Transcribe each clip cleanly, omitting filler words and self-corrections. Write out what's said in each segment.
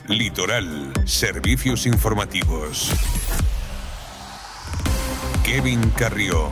Litoral, servicios informativos. Kevin Carrió.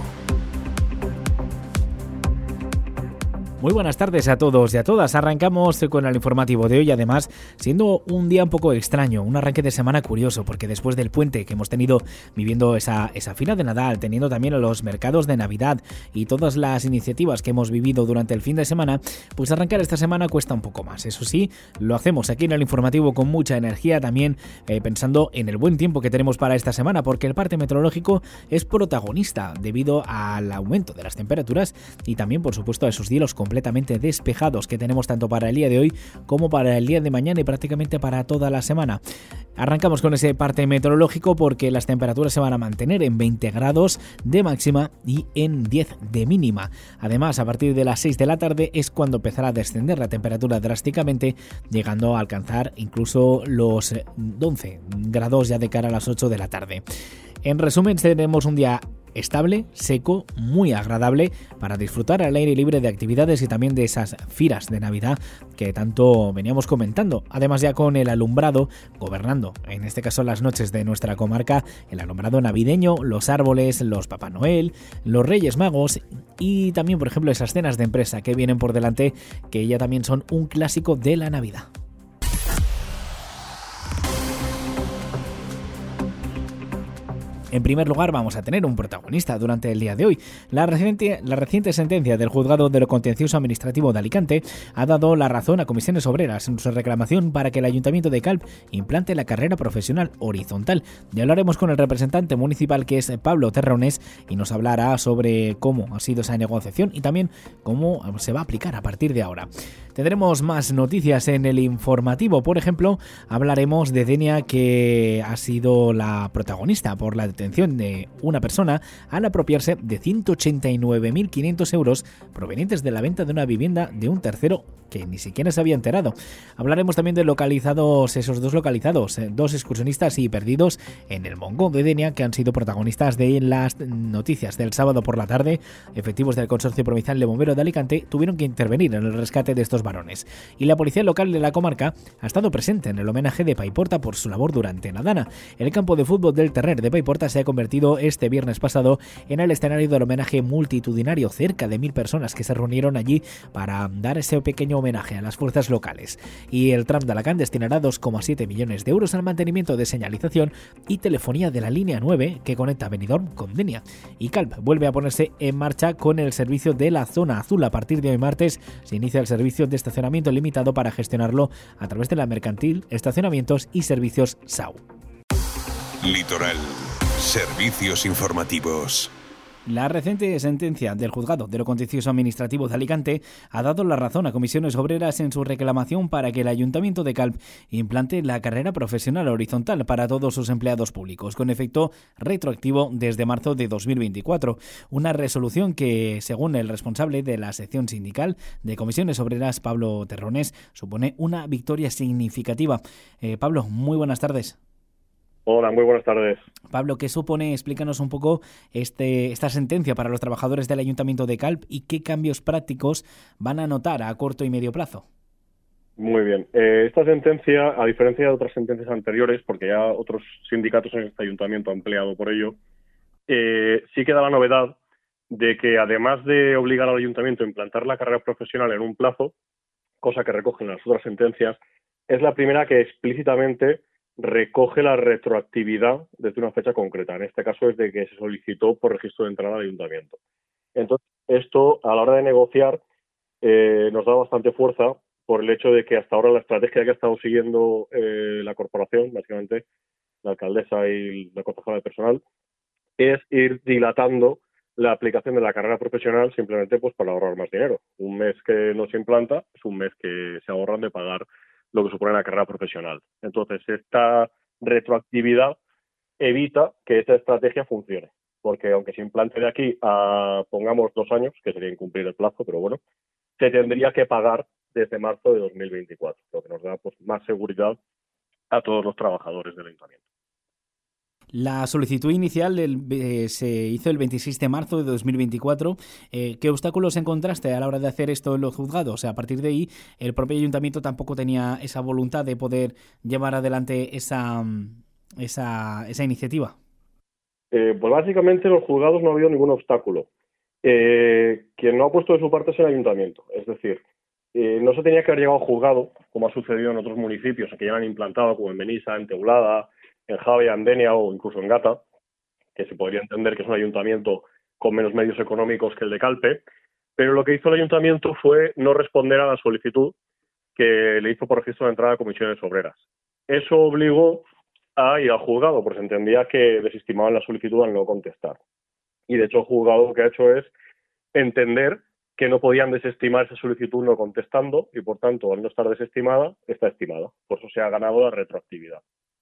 Muy buenas tardes a todos y a todas. Arrancamos con el informativo de hoy, además, siendo un día un poco extraño, un arranque de semana curioso, porque después del puente que hemos tenido viviendo esa fila de Nadal, teniendo también los mercados de Navidad y todas las iniciativas que hemos vivido durante el fin de semana, pues arrancar esta semana cuesta un poco más. Eso sí, lo hacemos aquí en el informativo con mucha energía, también pensando en el buen tiempo que tenemos para esta semana, porque el parte meteorológico es protagonista debido al aumento de las temperaturas y también, por supuesto, a esos cielos completamente despejados que tenemos tanto para el día de hoy como para el día de mañana y prácticamente para toda la semana. Arrancamos con ese parte meteorológico porque las temperaturas se van a mantener en 20 grados de máxima y en 10 de mínima. Además, a partir de las 6 de la tarde es cuando empezará a descender la temperatura drásticamente, llegando a alcanzar incluso los 11 grados ya de cara a las 8 de la tarde. En resumen, tenemos un día estable, seco, muy agradable para disfrutar al aire libre de actividades y también de esas firas de Navidad que tanto veníamos comentando. Además, ya con el alumbrado gobernando, en este caso las noches de nuestra comarca, el alumbrado navideño, los árboles, los Papá Noel, los Reyes Magos y también, por ejemplo, esas cenas de empresa que vienen por delante, que ya también son un clásico de la Navidad. En primer lugar, vamos a tener un protagonista durante el día de hoy. La reciente sentencia del Juzgado de lo Contencioso Administrativo de Alicante ha dado la razón a Comisiones Obreras en su reclamación para que el Ayuntamiento de Calp implante la carrera profesional horizontal. Ya hablaremos con el representante municipal, que es Pablo Terrones, y nos hablará sobre cómo ha sido esa negociación y también cómo se va a aplicar a partir de ahora. Tendremos más noticias en el informativo. Por ejemplo, hablaremos de Denia, que ha sido la protagonista por la detención de una persona al apropiarse de 189.500 euros provenientes de la venta de una vivienda de un tercero que ni siquiera se había enterado. Hablaremos también de esos dos excursionistas y perdidos en el Mongo de Denia, que han sido protagonistas de las noticias del sábado por la tarde. Efectivos del Consorcio Provincial de Bomberos de Alicante tuvieron que intervenir en el rescate de estos varones. Y la policía local de la comarca ha estado presente en el homenaje de Paiporta por su labor durante Nadana. El campo de fútbol del Terrer de Paiporta se ha convertido este viernes pasado en el escenario del homenaje multitudinario. Cerca de 1.000 personas que se reunieron allí para dar ese pequeño homenaje a las fuerzas locales. Y el Tram de Alacant destinará 2,7 millones de euros al mantenimiento de señalización y telefonía de la línea 9 que conecta Benidorm con Denia. Y Calp vuelve a ponerse en marcha con el servicio de la zona azul. A partir de hoy martes se inicia el servicio de estacionamiento limitado para gestionarlo a través de la mercantil, estacionamientos y servicios SAU. Litoral, servicios informativos. La reciente sentencia del Juzgado de lo Contencioso Administrativo de Alicante ha dado la razón a Comisiones Obreras en su reclamación para que el Ayuntamiento de Calp implante la carrera profesional horizontal para todos sus empleados públicos, con efecto retroactivo desde marzo de 2024. Una resolución que, según el responsable de la sección sindical de Comisiones Obreras, Pablo Terrones, supone una victoria significativa. Pablo, muy buenas tardes. Hola, muy buenas tardes. Pablo, ¿qué supone? Explícanos un poco esta sentencia para los trabajadores del Ayuntamiento de Calp y qué cambios prácticos van a notar a corto y medio plazo. Muy bien. Esta sentencia, a diferencia de otras sentencias anteriores, porque ya otros sindicatos en este ayuntamiento han peleado por ello, sí que da la novedad de que, además de obligar al ayuntamiento a implantar la carrera profesional en un plazo, cosa que recogen las otras sentencias, es la primera que explícitamente recoge la retroactividad desde una fecha concreta. En este caso es de que se solicitó por registro de entrada al ayuntamiento. Entonces, esto, a la hora de negociar, nos da bastante fuerza por el hecho de que hasta ahora la estrategia que ha estado siguiendo la corporación, básicamente la alcaldesa y la concejala de personal, es ir dilatando la aplicación de la carrera profesional simplemente pues para ahorrar más dinero. Un mes que no se implanta es un mes que se ahorran de pagar lo que supone la carrera profesional. Entonces, esta retroactividad evita que esta estrategia funcione, porque aunque se implante de aquí a, pongamos, 2 años, que sería incumplir el plazo, pero bueno, se tendría que pagar desde marzo de 2024, lo que nos da pues más seguridad a todos los trabajadores del ayuntamiento. La solicitud inicial se hizo el 26 de marzo de 2024. ¿Qué obstáculos encontraste a la hora de hacer esto en los juzgados? O sea, a partir de ahí, el propio ayuntamiento tampoco tenía esa voluntad de poder llevar adelante esa iniciativa. Pues básicamente en los juzgados no ha habido ningún obstáculo. Quien no ha puesto de su parte es el ayuntamiento. Es decir, no se tenía que haber llegado a juzgado, como ha sucedido en otros municipios que ya han implantado, como en Benissa, en Teulada, en Javia, en Denia o incluso en Gata, que se podría entender que es un ayuntamiento con menos medios económicos que el de Calpe, pero lo que hizo el ayuntamiento fue no responder a la solicitud que le hizo por registro de entrada a comisiones obreras. Eso obligó a ir al juzgado, porque se entendía que desestimaban la solicitud al no contestar. Y de hecho el juzgado lo que ha hecho es entender que no podían desestimar esa solicitud no contestando y por tanto al no estar desestimada, está estimada. Por eso se ha ganado la retroactividad.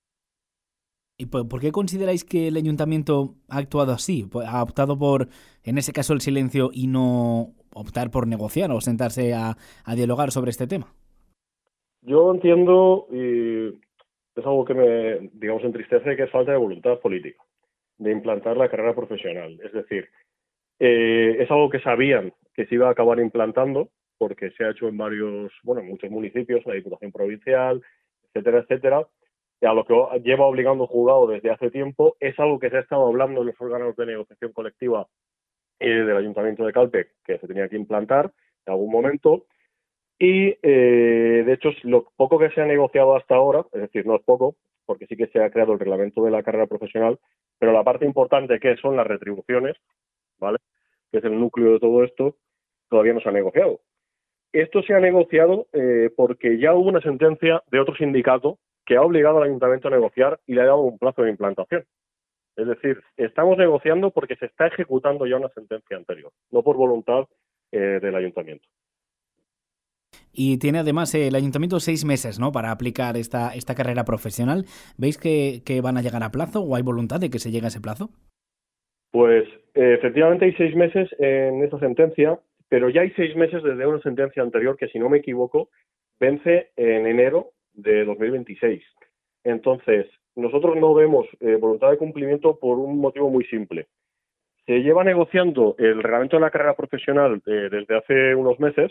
¿Y por qué consideráis que el ayuntamiento ha actuado así? ¿Ha optado por, en ese caso, el silencio y no optar por negociar o sentarse a dialogar sobre este tema? Yo entiendo, y es algo que me, digamos, entristece, que es falta de voluntad política de implantar la carrera profesional. Es decir, es algo que sabían que se iba a acabar implantando porque se ha hecho en muchos municipios, la Diputación Provincial, etcétera, etcétera, y a lo que lleva obligando el juzgado desde hace tiempo. Es algo que se ha estado hablando en los órganos de negociación colectiva del Ayuntamiento de Calpe, que se tenía que implantar en algún momento. Y, de hecho, lo poco que se ha negociado hasta ahora, es decir, no es poco, porque sí que se ha creado el reglamento de la carrera profesional, pero la parte importante que son las retribuciones, ¿vale?, que es el núcleo de todo esto, todavía no se ha negociado. Esto se ha negociado porque ya hubo una sentencia de otro sindicato que ha obligado al ayuntamiento a negociar y le ha dado un plazo de implantación. Es decir, estamos negociando porque se está ejecutando ya una sentencia anterior, no por voluntad del ayuntamiento. Y tiene además el ayuntamiento 6 meses, ¿no?, para aplicar esta carrera profesional. ¿Veis que van a llegar a plazo o hay voluntad de que se llegue a ese plazo? Pues efectivamente hay 6 meses en esta sentencia, pero ya hay 6 meses desde una sentencia anterior que, si no me equivoco, vence en enero de 2026. Entonces, nosotros no vemos voluntad de cumplimiento por un motivo muy simple. Se lleva negociando el reglamento de la carrera profesional desde hace unos meses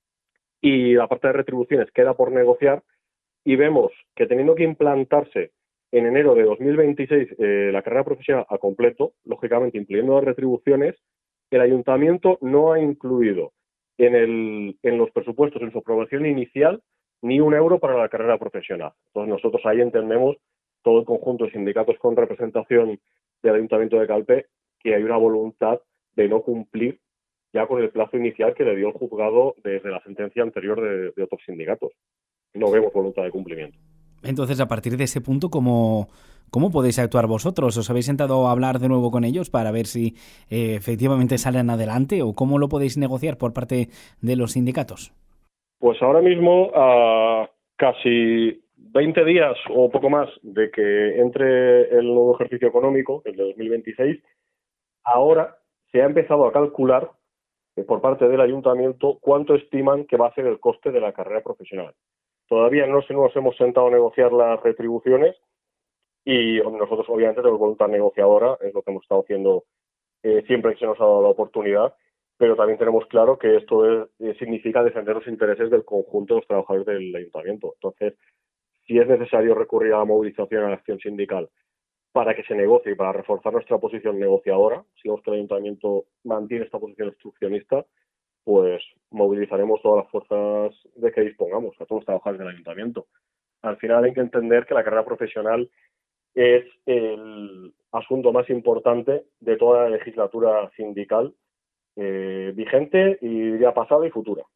y la parte de retribuciones queda por negociar, y vemos que teniendo que implantarse en enero de 2026 la carrera profesional a completo, lógicamente incluyendo las retribuciones, el ayuntamiento no ha incluido en los presupuestos, en su aprobación inicial, ni un euro para la carrera profesional. Entonces nosotros ahí entendemos, todo el conjunto de sindicatos con representación del Ayuntamiento de Calpe, que hay una voluntad de no cumplir ya con el plazo inicial que le dio el juzgado desde la sentencia anterior de otros sindicatos. No vemos voluntad de cumplimiento. Entonces, a partir de ese punto, ¿cómo podéis actuar vosotros? ¿Os habéis sentado a hablar de nuevo con ellos para ver si efectivamente salen adelante o cómo lo podéis negociar por parte de los sindicatos? Pues ahora mismo, a casi 20 días o poco más de que entre el nuevo ejercicio económico, el de 2026, ahora se ha empezado a calcular por parte del ayuntamiento cuánto estiman que va a ser el coste de la carrera profesional. Todavía no nos hemos sentado a negociar las retribuciones y nosotros obviamente tenemos voluntad negociadora, es lo que hemos estado haciendo siempre que se nos ha dado la oportunidad, pero también tenemos claro que esto significa defender los intereses del conjunto de los trabajadores del ayuntamiento. Entonces, si es necesario recurrir a la movilización, a la acción sindical para que se negocie y para reforzar nuestra posición negociadora, si vemos que el ayuntamiento mantiene esta posición obstruccionista, pues movilizaremos todas las fuerzas de que dispongamos, a todos los trabajadores del ayuntamiento. Al final hay que entender que la carrera profesional es el asunto más importante de toda la legislatura sindical vigente y diría pasada y futura.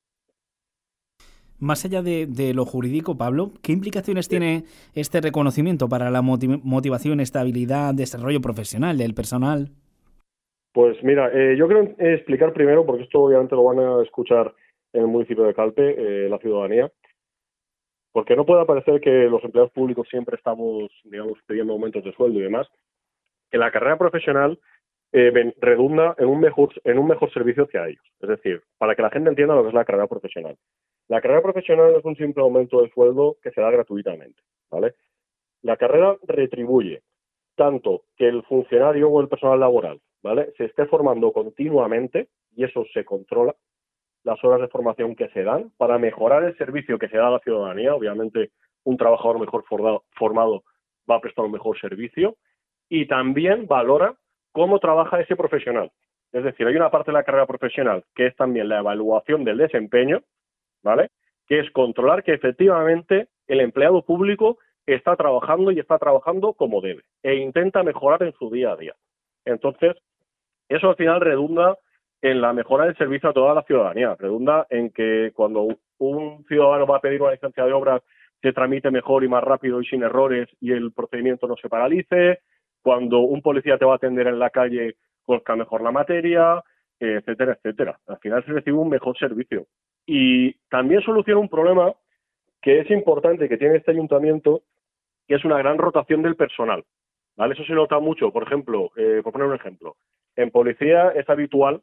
Más allá de lo jurídico, Pablo, ¿qué implicaciones tiene este reconocimiento para la motivación, estabilidad, desarrollo profesional del personal? Pues mira, yo quiero explicar primero, porque esto obviamente lo van a escuchar en el municipio de Calpe, la ciudadanía, porque no puede parecer que los empleados públicos siempre estamos, digamos, pidiendo aumentos de sueldo y demás, que la carrera profesional redunda en un mejor servicio hacia ellos. Es decir, para que la gente entienda lo que es la carrera profesional. La carrera profesional no es un simple aumento de sueldo que se da gratuitamente, ¿vale? La carrera retribuye tanto que el funcionario o el personal laboral, ¿vale?, se esté formando continuamente, y eso se controla, las horas de formación que se dan para mejorar el servicio que se da a la ciudadanía. Obviamente, un trabajador mejor formado va a prestar un mejor servicio, y también valora cómo trabaja ese profesional. Es decir, hay una parte de la carrera profesional que es también la evaluación del desempeño, ¿vale?, que es controlar que efectivamente el empleado público está trabajando y está trabajando como debe e intenta mejorar en su día a día. Entonces, eso al final redunda en la mejora del servicio a toda la ciudadanía, redunda en que cuando un ciudadano va a pedir una licencia de obra se tramite mejor y más rápido y sin errores y el procedimiento no se paralice, cuando un policía te va a atender en la calle conozca mejor la materia, etcétera, etcétera. Al final se recibe un mejor servicio. Y también soluciona un problema que es importante que tiene este ayuntamiento, que es una gran rotación del personal, ¿vale? Eso se nota mucho. Por ejemplo, por poner un ejemplo, en policía es habitual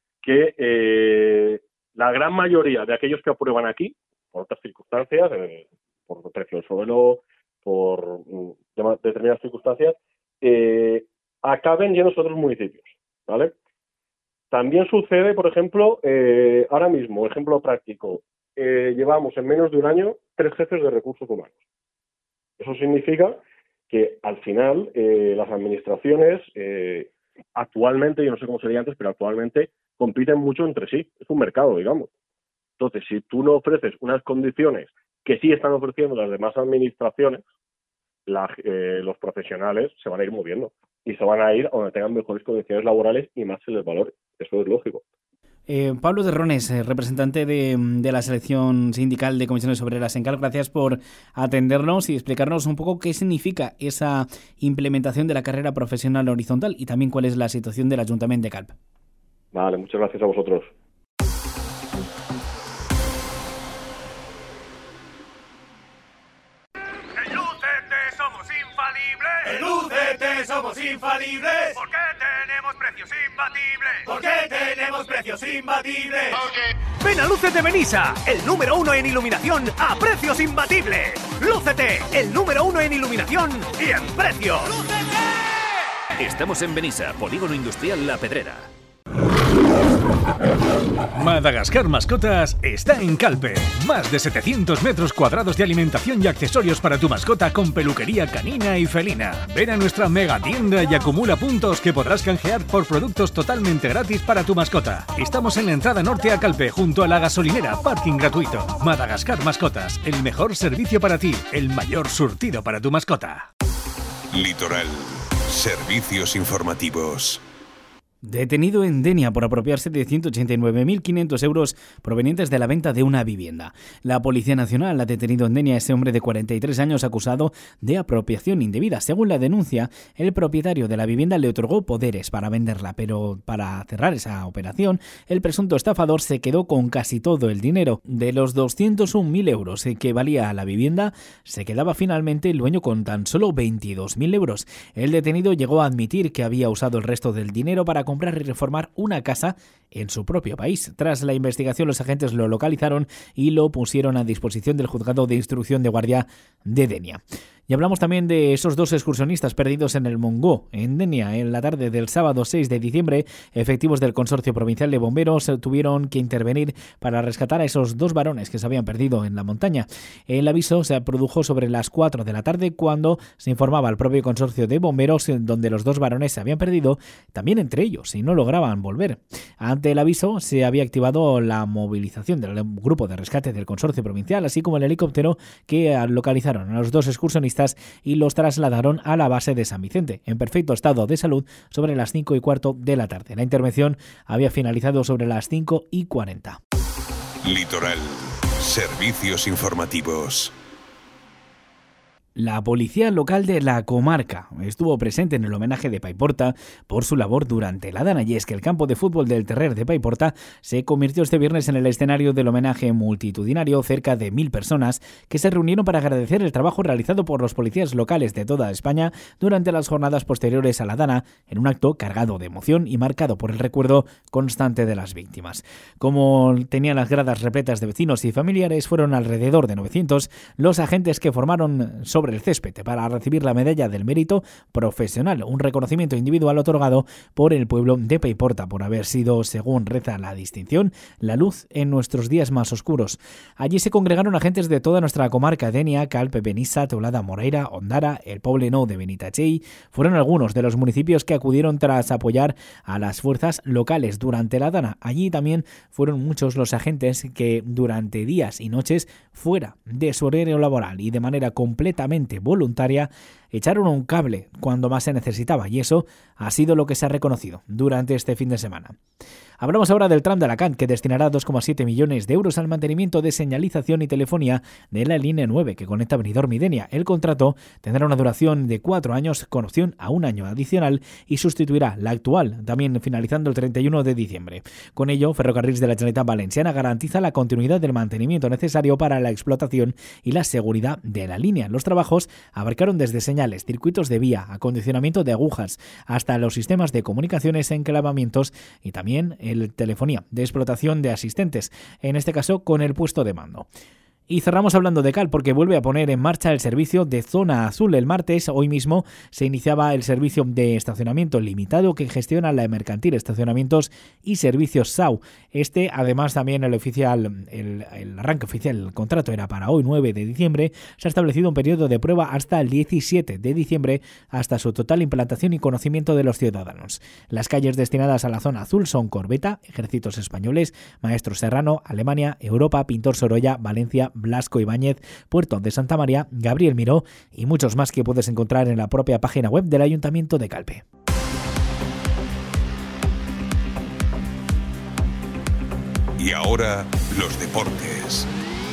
que la gran mayoría de aquellos que aprueban aquí, por otras circunstancias, por precio del suelo, por determinadas circunstancias, acaben yendo a otros municipios, ¿vale? También sucede, por ejemplo, ahora mismo, ejemplo práctico, llevamos en menos de un año 3 jefes de recursos humanos. Eso significa que al final las administraciones actualmente, yo no sé cómo sería antes, pero actualmente compiten mucho entre sí. Es un mercado, digamos. Entonces, si tú no ofreces unas condiciones que sí están ofreciendo las demás administraciones, los profesionales se van a ir moviendo y se van a ir a donde tengan mejores condiciones laborales y más se les valore. Eso es lógico. Pablo Terrones, representante de la selección sindical de comisiones obreras en CALP, gracias por atendernos y explicarnos un poco qué significa esa implementación de la carrera profesional horizontal y también cuál es la situación del Ayuntamiento de CALP. Vale, muchas gracias a vosotros. Somos infalibles. ¿Por qué tenemos precios imbatibles? ¿Por qué tenemos precios imbatibles? Okay. Ven a Lúcete Benissa, el número 1 en iluminación a precios imbatibles. Lúcete, el número 1 en iluminación y en precios. ¡Lúcete! Estamos en Benissa, Polígono Industrial La Pedrera. Madagascar Mascotas está en Calpe. Más de 700 metros cuadrados de alimentación y accesorios para tu mascota con peluquería canina y felina. Ven a nuestra mega tienda y acumula puntos que podrás canjear por productos totalmente gratis para tu mascota. Estamos en la entrada norte a Calpe, junto a la gasolinera, parking gratuito. Madagascar Mascotas, el mejor servicio para ti, el mayor surtido para tu mascota. Litoral, servicios informativos. Detenido en Denia por apropiarse de 189.500 euros provenientes de la venta de una vivienda. La Policía Nacional ha detenido en Denia a ese hombre de 43 años acusado de apropiación indebida. Según la denuncia, el propietario de la vivienda le otorgó poderes para venderla, pero para cerrar esa operación, el presunto estafador se quedó con casi todo el dinero. De los 201.000 euros que valía la vivienda, se quedaba finalmente el dueño con tan solo 22.000 euros. El detenido llegó a admitir que había usado el resto del dinero para comprar y reformar una casa en su propio país. Tras la investigación, los agentes lo localizaron y lo pusieron a disposición del Juzgado de Instrucción de Guardia de Denia. Y hablamos también de esos 2 excursionistas perdidos en el Montgó, en Denia. En la tarde del sábado 6 de diciembre, efectivos del Consorcio Provincial de Bomberos tuvieron que intervenir para rescatar a esos 2 varones que se habían perdido en la montaña. El aviso se produjo sobre las 4 de la tarde cuando se informaba al propio Consorcio de Bomberos donde los 2 varones se habían perdido, también entre ellos, y no lograban volver. Ante el aviso se había activado la movilización del grupo de rescate del Consorcio Provincial, así como el helicóptero que localizaron a los 2 excursionistas y los trasladaron a la base de San Vicente, en perfecto estado de salud, sobre las 5:15 de la tarde. La intervención había finalizado sobre las 5:40. Litoral, servicios informativos. La policía local de la comarca estuvo presente en el homenaje de Paiporta por su labor durante la Dana, y es que el campo de fútbol del Terrer de Paiporta se convirtió este viernes en el escenario del homenaje multitudinario. Cerca de 1.000 personas que se reunieron para agradecer el trabajo realizado por los policías locales de toda España durante las jornadas posteriores a la Dana, en un acto cargado de emoción y marcado por el recuerdo constante de las víctimas. Como tenían las gradas repletas de vecinos y familiares, fueron alrededor de 900 los agentes que formaron sobre sobre el césped para recibir la medalla del mérito profesional, un reconocimiento individual otorgado por el pueblo de Paiporta por haber sido, según reza la distinción, la luz en nuestros días más oscuros. Allí se congregaron agentes de toda nuestra comarca, Denia, Calpe, Benissa, Teulada, Moreira, Ondara, el Poblenou de Benitatxell. Fueron algunos de los municipios que acudieron tras apoyar a las fuerzas locales durante la dana. Allí también fueron muchos los agentes que durante días y noches, fuera de su horario laboral y de manera completamente voluntaria, echaron un cable cuando más se necesitaba, y eso ha sido lo que se ha reconocido durante este fin de semana. Hablamos ahora del tram de Alacant, que destinará 2,7 millones de euros al mantenimiento de señalización y telefonía de la línea 9 que conecta Benidorm y Denia. El contrato tendrá una duración de 4 años con opción a un año adicional y sustituirá la actual, también finalizando el 31 de diciembre. Con ello, Ferrocarrils de la Generalitat Valenciana garantiza la continuidad del mantenimiento necesario para la explotación y la seguridad de la línea. Los trabajos abarcaron desde señales, circuitos de vía, acondicionamiento de agujas, hasta los sistemas de comunicaciones, enclavamientos y también telefonía de explotación de asistentes, en este caso con el puesto de mando. Y cerramos hablando de Cal, porque vuelve a poner en marcha el servicio de Zona Azul. El martes, hoy mismo, se iniciaba el servicio de estacionamiento limitado que gestiona la Mercantil Estacionamientos y Servicios SAU. Además, también el arranque oficial del contrato era para hoy, 9 de diciembre. Se ha establecido un periodo de prueba hasta el 17 de diciembre, hasta su total implantación y conocimiento de los ciudadanos. Las calles destinadas a la Zona Azul son Corbeta, Ejércitos Españoles, Maestro Serrano, Alemania, Europa, Pintor Sorolla, Valencia, Blasco Ibáñez, Puerto de Santa María, Gabriel Miró y muchos más que puedes encontrar en la propia página web del Ayuntamiento de Calpe. Y ahora, los deportes.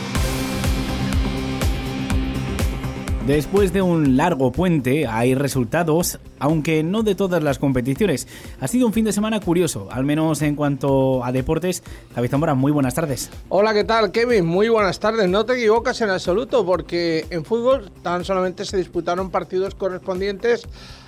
Después de un largo puente hay resultados, aunque no de todas las competiciones. Ha sido un fin de semana curioso, al menos en cuanto a deportes. Javier Zamora, muy buenas tardes. Hola, ¿qué tal, Kevin? Muy buenas tardes. No te equivocas en absoluto, porque en fútbol tan solamente se disputaron partidos correspondientes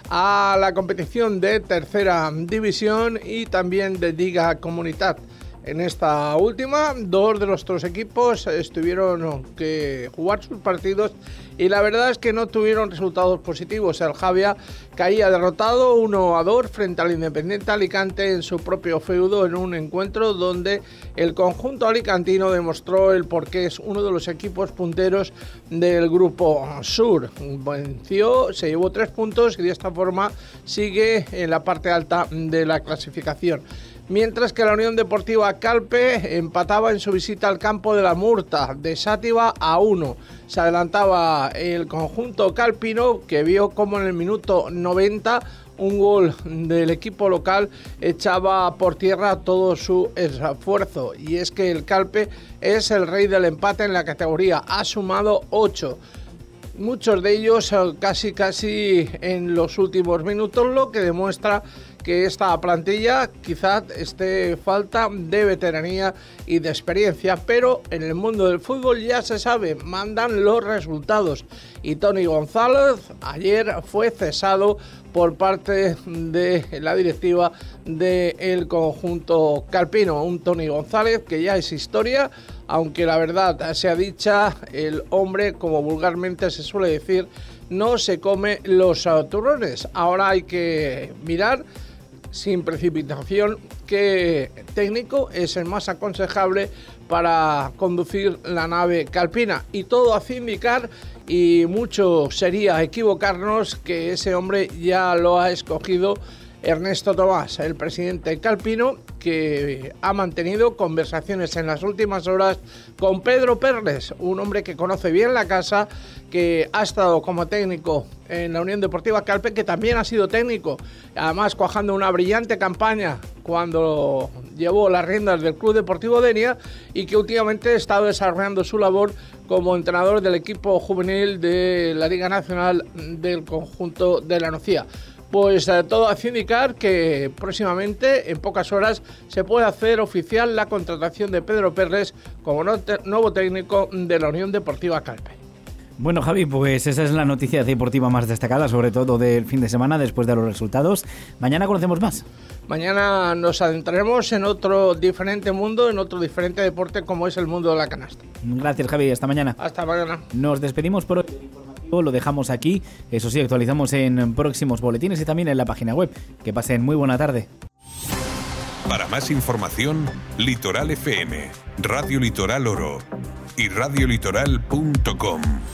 a la competición de tercera división y también de Liga Comunitat. En esta última, 2 de los 3 equipos tuvieron que jugar sus partidos y la verdad es que no tuvieron resultados positivos. El Javia caía derrotado 1-2 frente al Independiente Alicante en su propio feudo, en un encuentro donde el conjunto alicantino demostró el porqué es uno de los equipos punteros del Grupo Sur. Venció, se llevó 3 puntos y de esta forma sigue en la parte alta de la clasificación. Mientras que la Unión Deportiva Calpe empataba en su visita al campo de la Murta de Sátiva a 1. Se adelantaba el conjunto calpino, que vio como en el minuto 90 un gol del equipo local echaba por tierra todo su esfuerzo. Y es que el Calpe es el rey del empate en la categoría, ha sumado 8. Muchos de ellos casi en los últimos minutos, lo que demuestra que esta plantilla quizás esté falta de veteranía y de experiencia, pero en el mundo del fútbol ya se sabe, mandan los resultados. Y Toni González ayer fue cesado por parte de la directiva del conjunto calpino. Un Toni González que ya es historia, aunque la verdad sea dicha, el hombre, como vulgarmente se suele decir, no se come los turrones. Ahora hay que mirar sin precipitación qué técnico es el más aconsejable para conducir la nave calpina, y todo hace indicar, y mucho sería equivocarnos, que ese hombre ya lo ha escogido Ernesto Tomás, el presidente calpino, que ha mantenido conversaciones en las últimas horas con Pedro Perles, un hombre que conoce bien la casa, que ha estado como técnico en la Unión Deportiva Calpe, que también ha sido técnico, además cuajando una brillante campaña cuando llevó las riendas del Club Deportivo Denia, y que últimamente ha estado desarrollando su labor como entrenador del equipo juvenil de la Liga Nacional del conjunto de la Nucía. Pues todo hace indicar que próximamente, en pocas horas, se puede hacer oficial la contratación de Pedro Perles como nuevo técnico de la Unión Deportiva Calpe. Bueno, Javi, pues esa es la noticia deportiva más destacada, sobre todo del fin de semana, después de los resultados. Mañana conocemos más. Mañana nos adentraremos en otro diferente mundo, en otro diferente deporte como es el mundo de la canasta. Gracias, Javi. Hasta mañana. Hasta mañana. Nos despedimos por hoy. Lo dejamos aquí, eso sí, actualizamos en próximos boletines y también en la página web. Que pasen muy buena tarde. Para más información, Litoral FM, Radio Litoral Oro y radiolitoral.com.